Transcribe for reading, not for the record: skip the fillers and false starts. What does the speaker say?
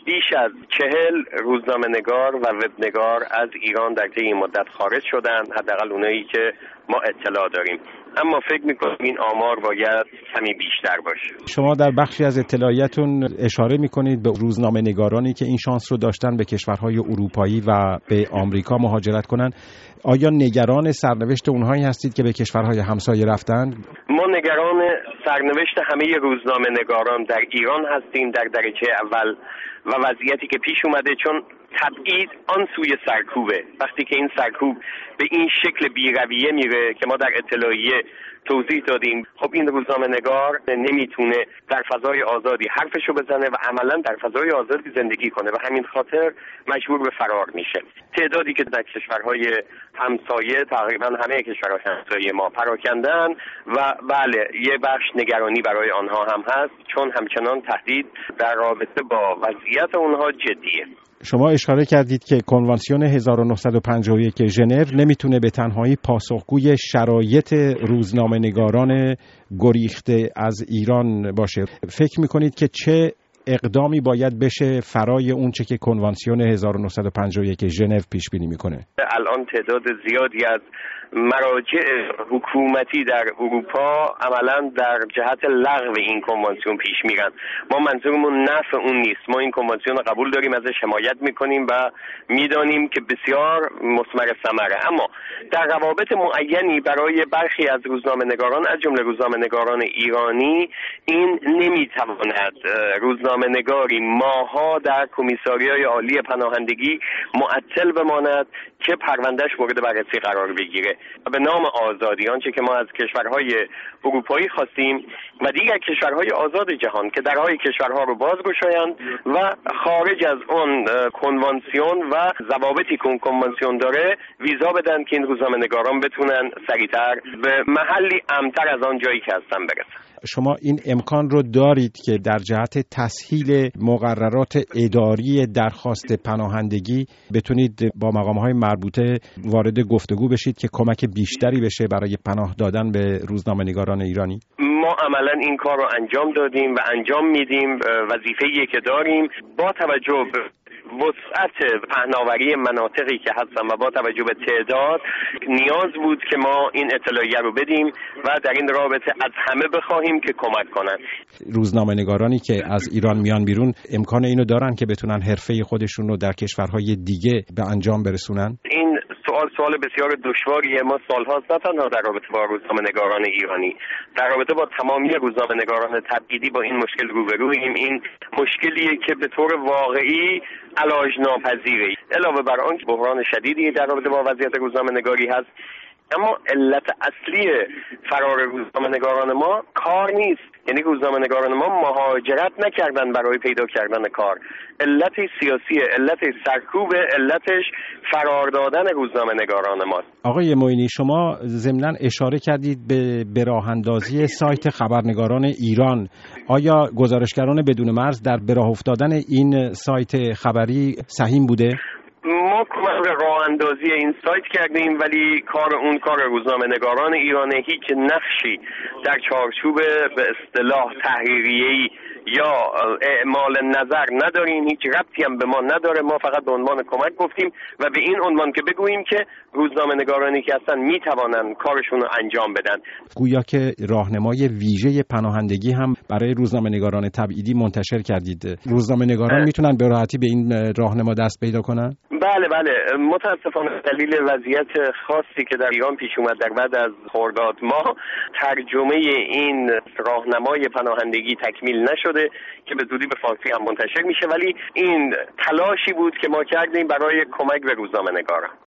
بیش از 40 روزنامه‌نگار و وبنگار از ایران در طی این مدت خارج شدند، حداقل اونایی که ما اطلاع داریم. اما فکر می‌کنم این آمار باید کمی بیشتر باشه. شما در بخشی از اطلاعیتون اشاره می‌کنید به روزنامه‌نگارانی که این شانس رو داشتن به کشورهای اروپایی و به آمریکا مهاجرت کنند. آیا نگران سرنوشت اونهایی هستید که به کشورهای همسایه رفتند؟ ما نگران سرنوشت همه روزنامه‌نگاران در ایران هستیم در درجه اول و وضعیتی که پیش اومده، چون تبعید آن سوی سرکوبه. وقتی که این سرکوب به این شکل بی‌رویه میره که ما در اطلاعیه توضیح دادیم، خب این روزنامه‌نگار نمیتونه در فضای آزادی حرفشو بزنه و عملاً در فضای آزادی زندگی کنه و همین خاطر مجبور به فرار میشه. تعدادی که در کشورهای همسایه، تقریبا همه کشورهای همسایه ما پراکندن و بله یه بخش نگرانی برای آنها هم هست، چون همچنان تهدید در رابطه با وضعیت اونها جدیه. شما اشاره کردید که کنوانسیون 1951 ژنو نمیتونه به تنهایی پاسخگوی شرایط روزنامه‌نگاران گریخته از ایران باشه. فکر میکنید که چه اقدامی باید بشه فرای اون چه که کنوانسیون 1951 ژنو پیش بینی میکنه؟ الان تعداد زیادی از مراجع حکومتی در اروپا عملاً در جهت لغو این کنوانسیون پیش میرن. ما منظورمون نفع اون نیست. ما این کنوانسیون رو قبول داریم، ازش حمایت میکنیم و میدانیم که بسیار مثمر ثمره، اما در روابط معینی برای برخی از روزنامه‌نگاران از جمله روزنامه‌نگاران ایرانی این نمیتواند روزنامه‌نگاری ماها در کمیساریای عالی پناهندگی معطل بماند که پروندهش مورد بررسی قرار بگیره و به نام آزادی، آنچه که ما از کشورهای اروپایی خواستیم و دیگر کشورهای آزاد جهان که درهای کشورها رو بازگشایند و خارج از اون کنوانسیون و ضوابطی که اون کنوانسیون داره ویزا بدن که این روزنامه‌نگاران بتونن سریعتر به محلی امن‌تر از آن جایی که هستن برسن. شما این امکان رو دارید که در جهت تسهیل مقررات اداری درخواست پناهندگی بتونید با مقام‌های مربوطه وارد گفتگو بشید که کمک بیشتری بشه برای پناه دادن به روزنامه‌نگاران ایرانی؟ ما عملاً این کار رو انجام دادیم و انجام میدیم، وظیفه‌ای که داریم با توجه به وسعت پهناوری مناطقی که هستن و با توجه به تعداد نیاز بود که ما این اطلاعیه رو بدیم و در این رابطه از همه بخواهیم که کمک کنن. روزنامه‌نگارانی که از ایران میان بیرون امکان اینو دارن که بتونن حرفه خودشون رو در کشورهای دیگه به انجام برسونن؟ این سوال بسیار دشواریه. ما سال‌هاست نه تنها در رابطه با روزنامه‌نگاران ایرانی، در رابطه با تمامی روزنامه‌نگاران تبعیدی با این مشکل روبرویم. این مشکلیه که به طور واقعی علاج ناپذیره. علاوه بر آن که بحران شدیدی در رابطه با وضعیت روزنامه‌نگاری هست، اما علت اصلی فرار روزنامه‌نگاران ما کار نیست. یعنی روزنامه‌نگاران ما مهاجرت نکردن برای پیدا کردن کار. علت سیاسیه، علت سرکوب، علتش فرار دادن روزنامه‌نگاران ماست. آقای معینی، شما ضمناً اشاره کردید به راه اندازی سایت خبرنگاران ایران. آیا گزارشگران بدون مرز در به راه افتادن این سایت خبری سهیم بوده؟ ما کمک به راه اندازی این سایت کردیم، ولی کار روزنامه‌نگاران ایرانه. هیچ نقشی در چارچوب به اصطلاح تحریریه‌ای یا اعمال نظر نداریم، هیچ ربطی هم به ما نداره. ما فقط به عنوان کمک گفتیم و به این عنوان که بگوییم که روزنامه‌نگارانی که هستن میتوانن کارشون رو انجام بدن. گویا که راهنمای ویژه پناهندگی هم برای روزنامه‌نگاران تبعیدی منتشر کردید. روزنامه‌نگاران میتونن به راحتی به این راهنما دست پیدا کنن؟ بله. متاسفانه دلیل وضعیت خاصی که در ایران پیش اومد در بعد از خرداد ماه، ترجمه این راهنمای پناهندگی تکمیل نشده که به زودی به فارسی هم منتشر میشه، ولی این تلاشی بود که ما کردیم برای کمک به روزنامه‌نگاران.